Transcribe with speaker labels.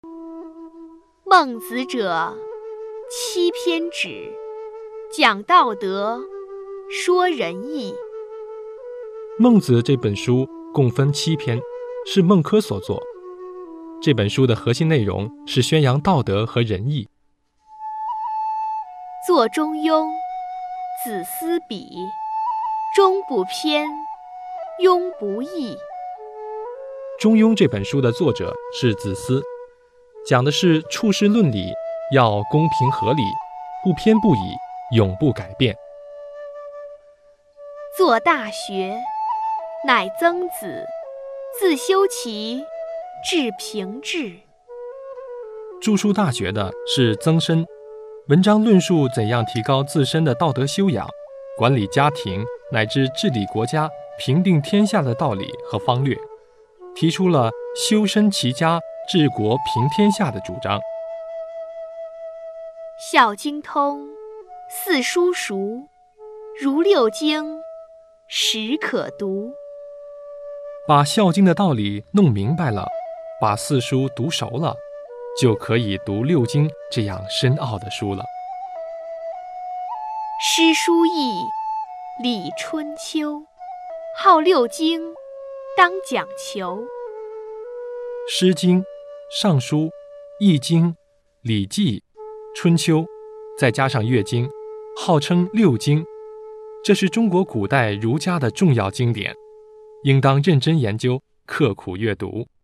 Speaker 1: 孟子者，七篇止，讲道德，说仁义。
Speaker 2: 孟子这本书共分7篇，是孟轲所作。这本书的核心内容是宣扬道德和仁义。
Speaker 1: 作中庸，子思比，中不偏，庸不义。
Speaker 2: 中庸这本书的作者是子思，讲的是处世论理要公平合理，不偏不倚，永不改变。
Speaker 1: 作大学，乃曾子，自修齐，至平治。
Speaker 2: 著书大学的是曾参，文章论述怎样提高自身的道德修养，管理家庭乃至治理国家、平定天下的道理和方略，提出了修身齐家、治国平天下的主张。
Speaker 1: 孝经通，四书熟，如六经，实可读。
Speaker 2: 把孝经的道理弄明白了，把四书读熟了，就可以读六经这样深奥的书了。
Speaker 1: 诗书易，礼春秋，好六经，当讲求。
Speaker 2: 诗经、尚书、易经、礼记、春秋，再加上乐经，号称六经，这是中国古代儒家的重要经典，应当认真研究，刻苦阅读。